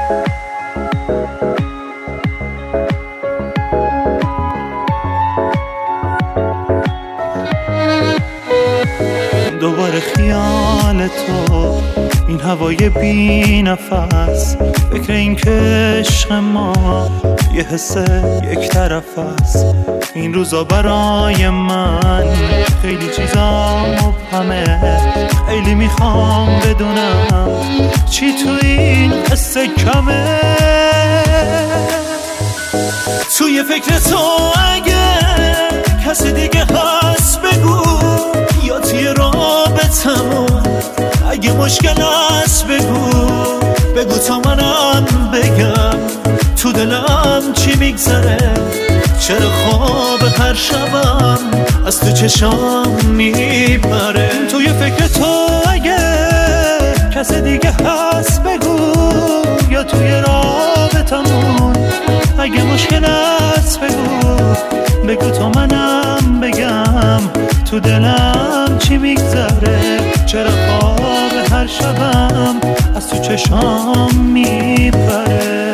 دوباره خیال تو، این هوای بی نفس، فکر این که عشق ما یه حس یک طرف است. این روزا برای من خیلی چیزا مبهمه، خیلی میخوام بدونم چی تو این قصه کمه. توی فکر تو اگه کسی دیگه هست بگو، یا توی رابطمون اگه مشکل هست بگو تا منم بگم تو دلم چی میگذره. چرا خواب هر شبم از تو چشام میبره. توی فکر تو اگه کسی دیگه هست بگو، یا توی رابطمون اگه مشکل هست بگو تا منم بگم تو دلم چی میگذره. چرا خواب هر شبم از تو چشام میبره.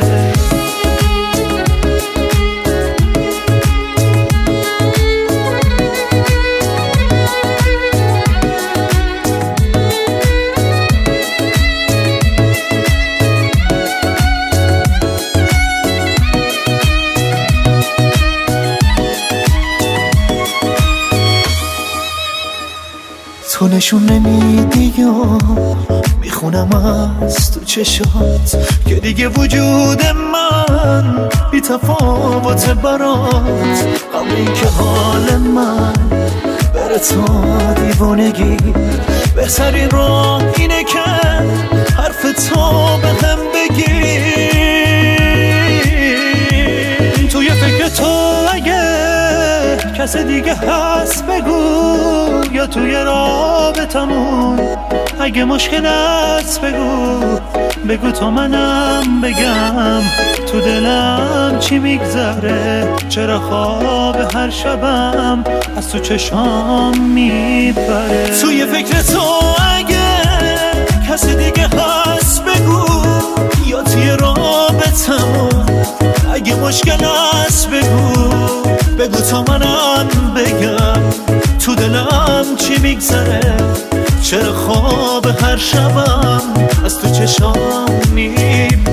تو نشون نمیدی یا میخونم از تو چشات که دیگه وجود من بی تفاوت برات. قبل این که حال من بره تا دیوانگی، بهترین راه اینه که حرف تو به هم بگی. توی فکر تو اگه کسی دیگه هست بگو، یا توی رابطمون اگه مشکل هست بگو تا منم بگم تو دلم چی میگذره. چرا خواب هر شبم از تو چشام میبره. توی فکر تو اگه کسی دیگه هست بگو، یا توی رابطمون اگه مشکل هست بگو تا منم بگم تو دلم چی میگذره. چرا خواب هر شبم از تو چشام میبره.